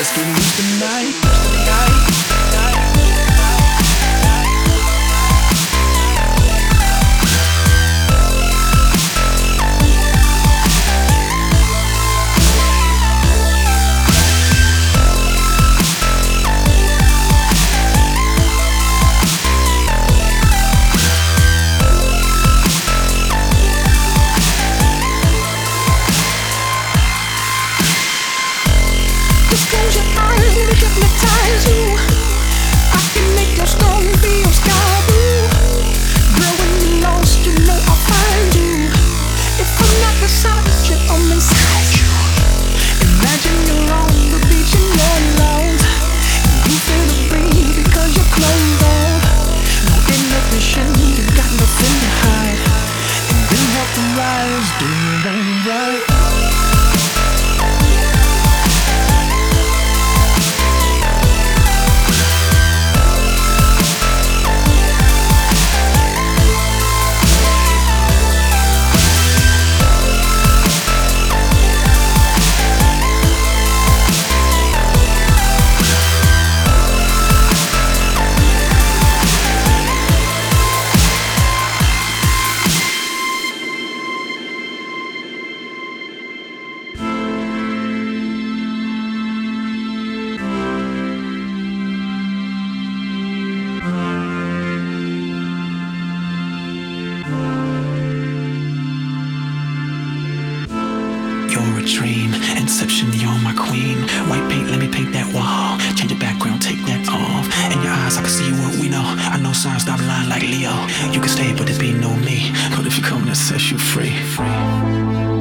Let's get loose tonight. Just close your eyes, let me hypnotize you. I can make your stone be your sky blue. Girl, when you're lost, you know I'll find you. If I'm not beside you, I'm inside you. Imagine you're on the beach and you're alone. You feel the breeze because you're clothed on. No inhibition, you got nothing to hide. And then help the rise, do you want it right? You're a dream, inception, you're my queen. White paint, let me paint that wall. Change the background, take that off. In your eyes, I can see what we know. I know signs, stop lying like Leo. You can stay, but it be no me. But if you come, that sets you free.